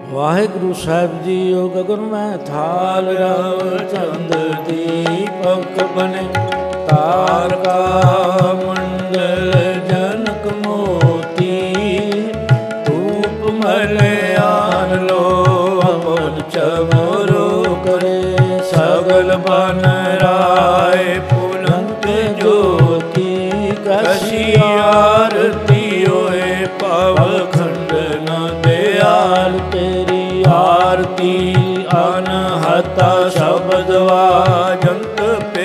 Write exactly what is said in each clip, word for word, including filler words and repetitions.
ਵਾਹਿਗੁਰੂ ਸਾਹਿਬ JIO. Gagan ਮੈਂ ਥਾਲ ਰਵ ਚੰਦ ਦੀਪਕ ਬਨੇ, ਤਾਰਕਾ ਮੰਡਲ ਜਨਕ ਮੋਤੀ, ਧੂਪ ਮਲਿਆਨ ਲੋ ਅਮਨ ਚਮਰੋ ਕਰੇ, ਸਗਲ ਬਨ ਰਾਏ ਪੁਲੰਤ ਜੋਤੀ, ਕਸ਼ੀ ਆਰਤੀ ਹੋਏ ਪਵ ਖੰਡਨ ਦਿਆਲ, ਤੇਰੀ ਆਰਤੀ ਅਨਹਤਾ ਸ਼ਬਦ ਵਾਜੰਤ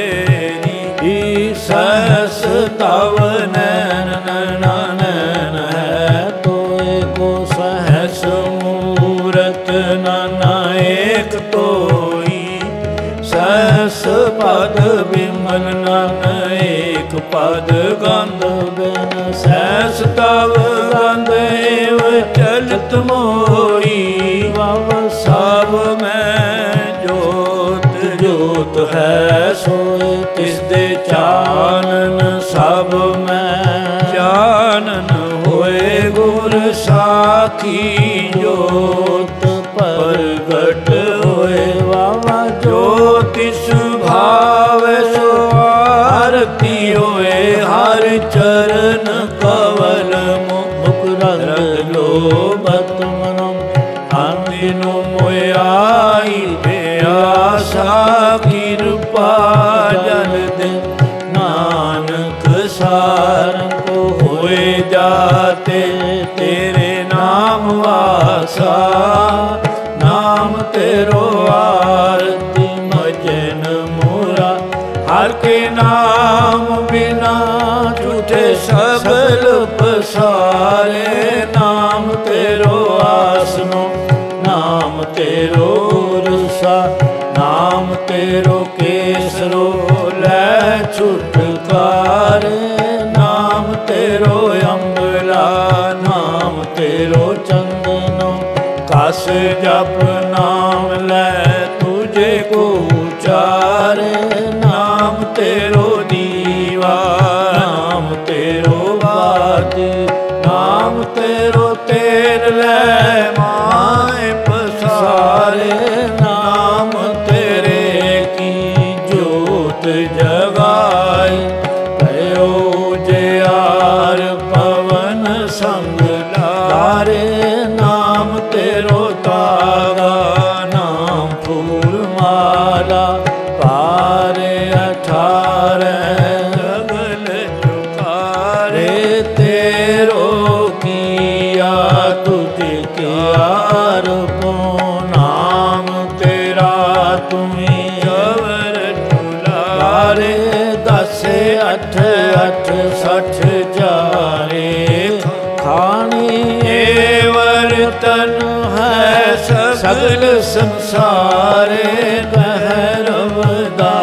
ਪੇਰੀ, ਸਹਸ ਤਵ ਨੈਣ ਨੈਣ ਹੈ, ਤੋਏ ਕੋ ਸਹਸ ਮੂਰਤ ਨਾਨਾ ਏਕ ਤੋਈ, ਸਹਸ ਪਦ ਬਿਮਲ ਨਾਨਾ ਏਕ ਪਦ ਗੰਧ ਬਿਨ, ਸਹਸ ਤਵ ਗੰਧ ਏਵ ਚਲਤ ਮੋਈ, ਵਵ ਸਭ ਮੈਂ ਜੋਤ ਜੋਤ ਹੈ, ਸੋਏ ਤਿਸ ਦੇ ਚਾਨਨ ਸਭ ਮੈਂ ਚਾਨਨ, ਹੋਏ ਗੁਰ ਸਾਖੀ ਜੋਤ ਪ੍ਰਗਟ ਹੋਏ, ਵਾਵਾ ਜੋ ਤਿਸ ਭਾਵੈ ਸੋ ਆਰਤੀ ਹੋਏ, ਹਰ ਚਰਨ ਕਵਲ ਮੁਖ ਰੰਗ ਲੋਭਤ ਮਨੋ, ਆਨਿਨੋ ਮੋਇਆਈ ਬਿਆਸਾ ਕਿਰਪਾ ਜਲ ਦੇ, ਨਾਨਕ ਸਾਰੰਗ ਕੋ ਹੋਏ ਜਾਤੇ, ਤੇਰੇ ਨਾਮ ਵਾਸਾ ਨਾਮ ਤੇਰੋ ਆਰਤੀ ਮਜਨ ਮੋਰਾ, ਹਰ ਕੇ ਨਾਮ ਬਿਨਾ ਝੂਠੇ ਸਗਲ ਪਸਾਰੇ, ਨਾਮ ਤੇਰੋ ਆਸਨੋ ਨਾਮ ਤੇਰੋ ਰਸਾ, ਨਾਮ ਤੇਰੋ ਕੇਸਰੋ ਲੈ ਛੁਟਕਾਰੇ, ਨਾਮ ਤੇਰੋ ਅੰਬਲਾ ਨਾਮ ਤੇਰੋ ਚੰਦਨੋ, ਕਸ ਜਪ ਨਾਮ ਲੈ ਤੁਝੇ ਕੋ ਉਚਾਰੇ, ਨਾਮ ਤੇਰੋ ਦੀਵਾ ਨਾਮ ਤੇਰੋ ਬਾਤੀ, ਨਾਮ ਤੇਰੋ ਤੇਰ ਲੈ ਮਾਏ ਪਸਾਰੇ, ਨਾਮ ਤੇਰੇ ਕੀ ਜੋਤ ਜਗਾਈ, ਭਇਓ ਜਿਆਰ ਪਵਨ ਸੰਗ ਲਾਰੇ, ਨਾਮ ਤੇਰੋ ਤਾਗਾ ਨਾਮ ਫੂਲ ਮਾਲਾ, ਪਾਰੇ ਅਠਾਰੇ ਜਗਲ ਚੁਕਾਰੇ, ਤੇਰੋ ਕੀਆ ਤੁਝ ਕਿਆ ਰੂਪੋ, ਨਾਮ ਤੇਰਾ ਤੁਮੀ ਜਵਰ ਟੁਲਾਰੇ, ਦਸ ਅਠ ਅਠ ਸਠ ਜਾਰੇ, ਖਾਣੀ ਏਵਰ ਤਨ ਹੈ ਸਗਲ ਸੰਸਾਰੇ, ਬਹਿਰਵਦਾ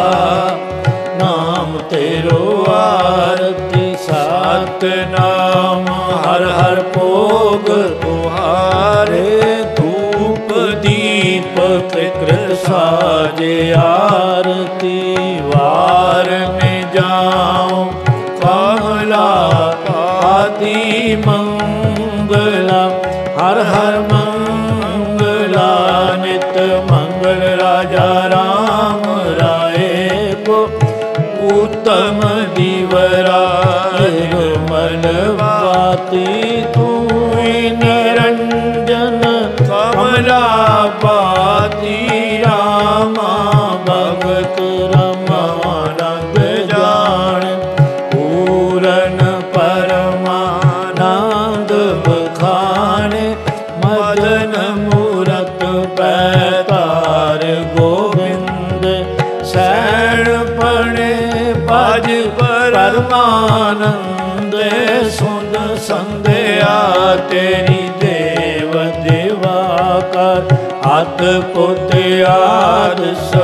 ਨਾਮ ਤੇਰੋ ਆਰਤੀ, ਸਤ ਨਾਮ ਹਰ ਹਰ ਭੋਗ ਤੁਹਾਰੇ, ਧੂਪ ਦੀਪਕ ਕ੍ਰਿਤ ਸਾਜੇ ਆਰਤੀ, ਵਾਰ ਮੇ ਜਾਉ ਕਮਲਾ ਪਾਤੀ ਮੰਗਲਾ, ਹਰ ਹਰ ਮੰਗਲਾ ਨਿਤ ਮੰਗਲ, ਰਾਜਾ ਰਾਮ ਰਾਏ ਕੋ ਉਤਮ ਦੀਵਰਾ, ਨਿਰਮਲ ਬਾਤੀ ਤੂੰ ਨਿਰੰਜਨ ਕਮਲਾ ਬਾਤੀ, ਰਾਮਾ ਭਗਤ ਰਮਾਨੰਦ ਜਾਣ, ਪੂਰਨ ਪਰਮਾਨੰਦ ਬਖਾਣੇ, ਮਦਨ ਮੂਰਤ ਪੈਤਾਰ ਗੋਬਿੰਦ, ਸੈਣ ਪਣੇ ਭਜ ਪਰਮਾਨੰਦ, ਸੁਨ ਸੰਧਿਆ ਤੇਰੀ ਦੇਵ ਦੇਵਾ ਕਰ, ਅਤ ਪੁਤ ਆਦ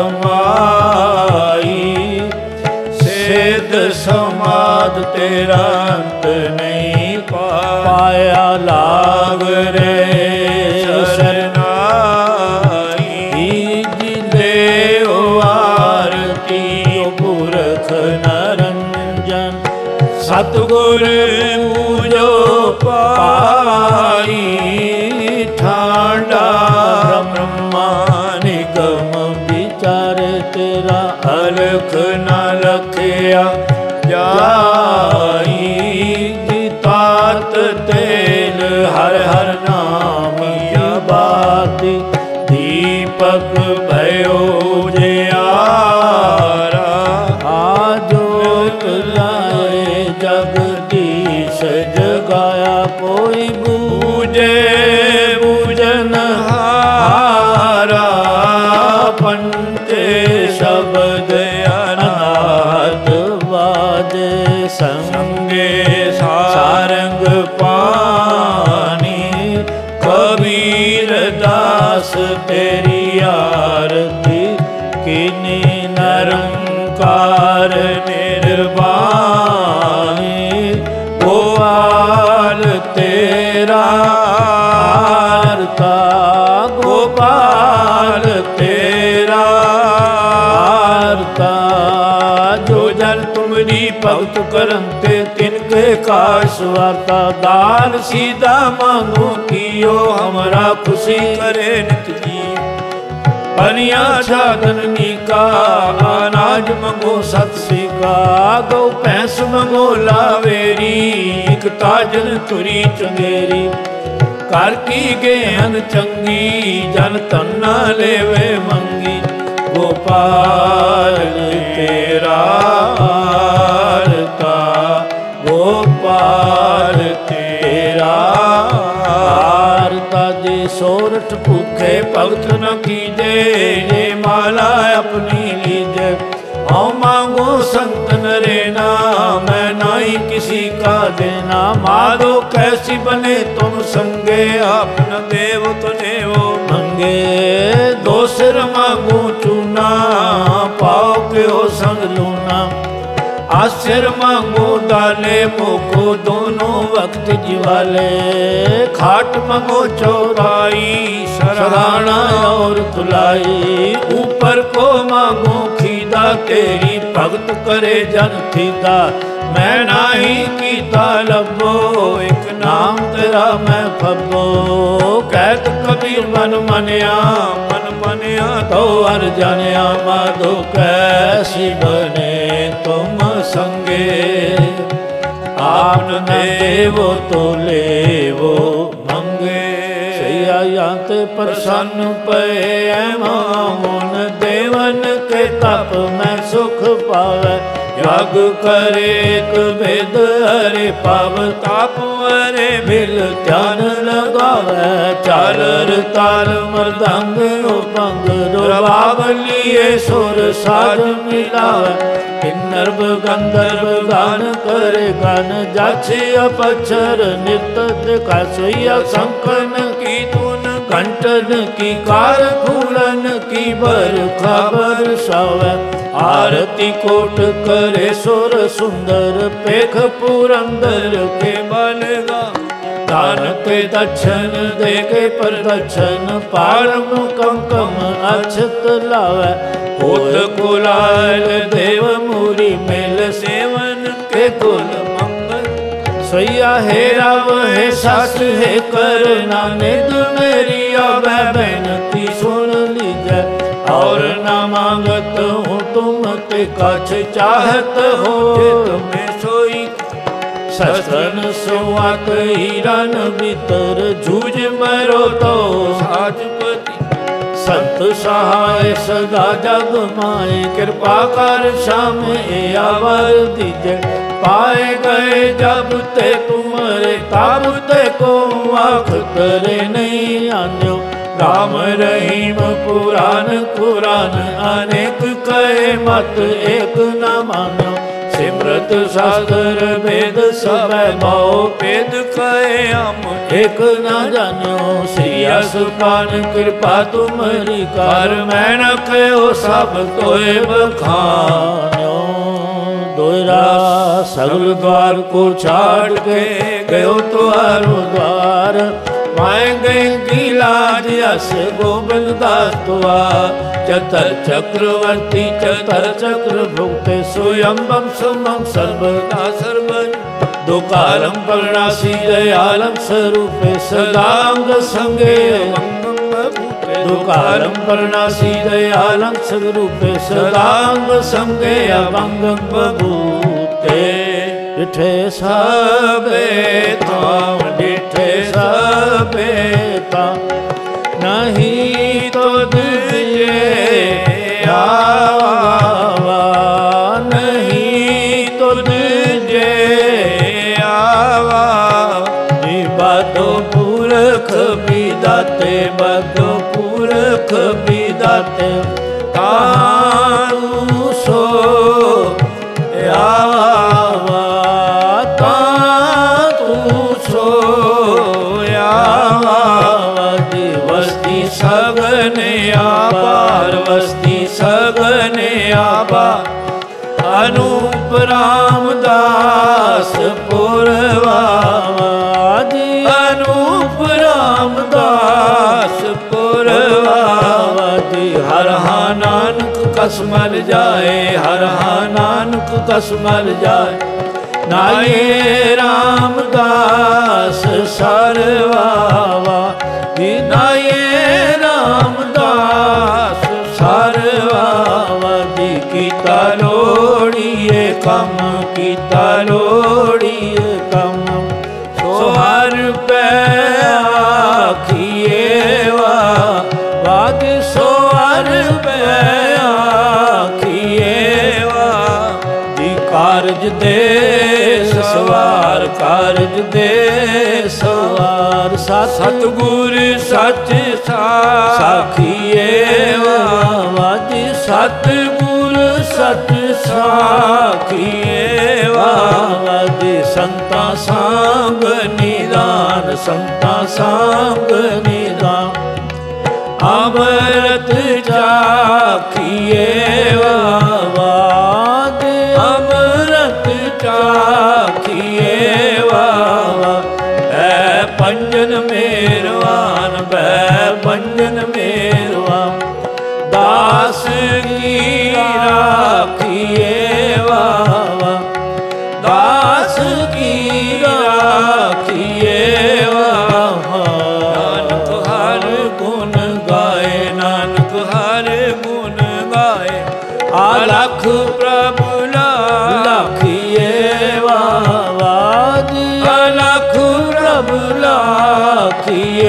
ਸਮਾਈ, ਸੇਧ ਸਮਾਦ ਤੇਰਾ ਅੰਤ ਨਹੀਂ ਪਾਇਆ, ਲਾਗ ਰੇ ਸਰਨਾਈ, ਜਿਲੇ ਆਰਤੀ ਪੁਰਖ ਨਰੰਜਨ, ਸਤਿਗੁਰ ਪੂਜੋ ਪਾਈ, ਠਾਂਡਾ ਲਖ ਨਾ ਲਖਿਆ ਜਾਈ। ਜੀ ਤਾਤ ਤੇਲ ਹਰ ਹਰ ਨਾਮੀਆ ਬਾਤੀ ਦੀਪਕ ਭਇਓ ਜਿਆਰਾ। ਆ ਜੋਤ ਲਾਏ ਜਗਦੀਸ਼ ਜਗਾਇਆ ਕੋਈ ਬੂਝੇ ਬੂਝਨ ਹਾਰਾ। ਪੰਚੇ ਸ਼ਬਦ ਅਨਾਦ ਬਾਜੇ ਸੰਗੇ ਸਾਰੰਗ ਪਾਣੀ। ਕਬੀਰ ਦਾਸ ਤੇਰੀ ਆਰਤੀ ਕੀਨੀ ਨਿਰੰਕਾਰ ਨਿਰਵਾਣੀ। ਗੋਪਾਲ ਤੇਰਾ ਆਰਤਾ ਗੋਪਾਲ ਤੇਰਾ ਆਰਤਾ। ਜੋ ਜਨ ਤੁਮਰੀ ਭਗਤ ਕਰਮ ਤੇ ਤਿਨਕੇ ਕਾਸ਼ ਵਾਰਤਾ। ਦਾਨ ਸੀधा मांगो कियो हमरा खुशी करे नित जी। पनिया छादन नीका अनाज मंगो सत सिका। गौ भैंस मंगो लावेरी इक ताजन तुरी चंगेरी। कर की गेहन चंगी जन तन्ना लेवे मंगी। गोपाल तेरा आरता गोपाल तेरा आरता। जे सोरठ भूखे भगत न कीजे जे माला अपनी लीजे। आओ मांगो संत नरेना मैं नाई किसी का देना। माधो कैसी बने तुम संगे आप न देव तो देवो मंगे। दो सिर मांगो चूना पाओ के हो संग लूना। आसिर मांगो डाले मोको दोनों वक्त जिवाले। खाट मांगो चौराई सराहना और तुलाई। ऊपर को मांगो खीदा तेरी भगत करे जन थीदा। मैं नाही कीता लभो एक नाम तेरा मैं फबो। कहत कबीर मन मनिया मन मनिया तो हर जानिया। माधो कैसी बने तुम संगे आप न देवो तो लेवो मंगे। सैया यांत प्रसन्न पे मामोन देवन के तप में सुख पावे। यज्ञ करे एक वेद हरे पाव ताप हरे बिल ध्यान लगावे। चालर ताल मृदंग भंग रबाब लिए सुर साज मिलावे। किन्नर गंधर्व गान करे गान जाछे अपक्षर नृत्य कासैया। शंकन की धुन कंठन की कार फूलन की बर खबर सावे। आरती कोट करे सुर सुंदर पेख पुरंदर के बलगा। दान के दक्षिण दे के प्रदक्षिण पारम कंकम अक्षत लावे। होत कुलाल देव मूरी मेल सेवन के कुल मंगल। सैया हे राव हे सास हे करना निध मेरी आवे बेनती सुन लीजै। और न मांगत हूँ तुम ते कछ चाहत हो तुम्हें सोई। शस्त्रन सुआत हीरन भीतर जूझ मरो तो साजपति। संत सहाय सदा जग माए कृपा कर श्याम आवर दीजे। पाए गए जब ते तुमरे तब ते को आख करे नहीं आन्यो। राम रहीम पुराण कुरान अनेक कहे मत एक न मानो। सिमरत शास्त्र वेद सब भाव वेद कहे हम एक न जानो। सिया सुपान कृपा तुम्हारी कार मैं न कहो सब तोय बखानो। दोहरा सगल द्वार को छाड़ के गयो तुम्हारो द्वार। माए गए की लाज यस गोविंद दास तुआ। चतर चक्रवर्ती चतर चक्र भुक्ते स्वयंबम सुमं सर्वदा सर्वन। दो कालम परनासी दयालम स्वरूपे सदांग संगे। कालम परनासी दयालं सगरूपे सदांग संगे अभंगं बभूते डिठे सबे ताम डिठे सबे ताम नहीं तो तुझे आवा नहीं तो तुझे आवा बदो पुरख बिदाते बदो पुरख बिदाते तारू सो आवा तारू सो आवा वस्ती सगने आपार वस्ती सगने आपार अनूप रामदास पुरवादी अनूप रामदास पुरवादी हर हा नानक कस मर जाए हर हा नानक कस मर जाए नाये रामदास सरवावा नाये रामदास सरवावदी कीता लोड़िए कम कीता लोड़िए कम सोहर पे आखिए वा वाद सोहर पे आखिए वा दी कारज दे सवार कारज दे सवार सतगुर सच साखीए वादी सतगुर सच साखीए वादी संता सांग निदान संता सांग निदान अमृत चाखिए वादी अमृत चाखिए पंजन मेरवान बै पंजन मेरवान दास की राखिए वावा दास की राखिए वावा नानक हर गुण गाए नानक हर गुण गाए अलख प्रभु लाखिए वावा जी अलख प्रभु लाखिए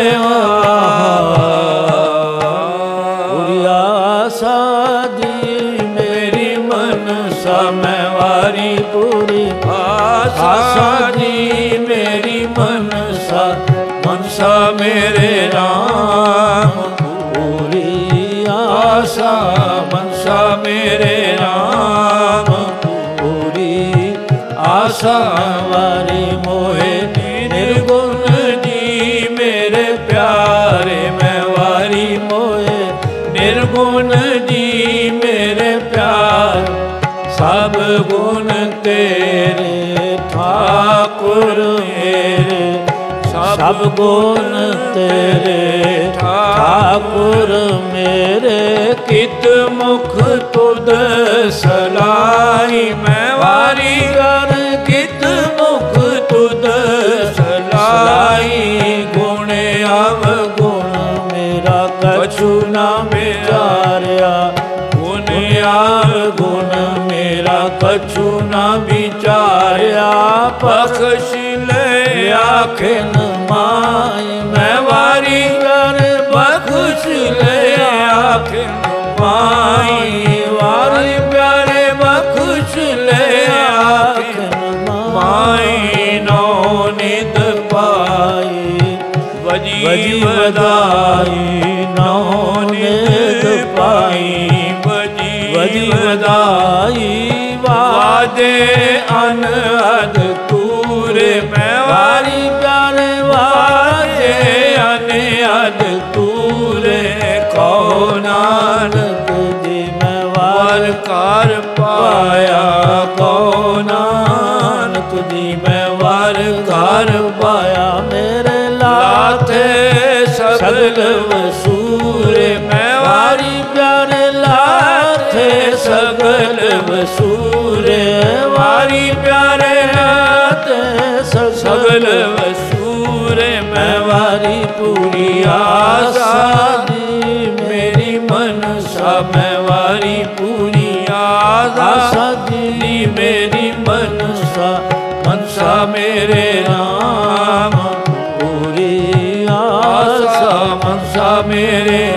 सादी मेरी मनसा मैं वारी पूरी आशा दी मेरी मनसा मनसा मेरे राम पूरी आशा मनसा मेरे राम पूरी आशा वारी मोहे निर्गुण जी मेरे प्यारे मैं वारी मोहे निर्गुण जी मेरे प्यार सब गुण तेरे ठाकुर मेरे सब गुण तेरे ठाकुर मेरे कित मुख तुद सलाई मैं वारी कर कित मुख तुद सलाई गुण अवगुण मेरा कछु ना विचार्या गुण अवगुण मेरा कछु ना विचार्या बख्श ले आखिन माई मैं वारी कर बख्श ले आखिन माई वारी प्यारे बख्श ले आखिन माई नौ निद पाई बजी बधाई नौ निद पाई बजी बधाई वादे अनहद तूरे मैं वारी प्यारे वादे अनहद तूरे कहो नानक जी मैं वार कार पाया कहो नानक जी मैं वार कार पाया मेरे लाथे सगल वसूरे मैं वारी प्यारे लाथे सगल वसूरे वारी प्यारे लाथे सगल वसूरे मैं वारी पूरी आशा दी आशा दीनी मेरी मनसा, मनसा मेरे राम पूरी आशा, मनसा मेरे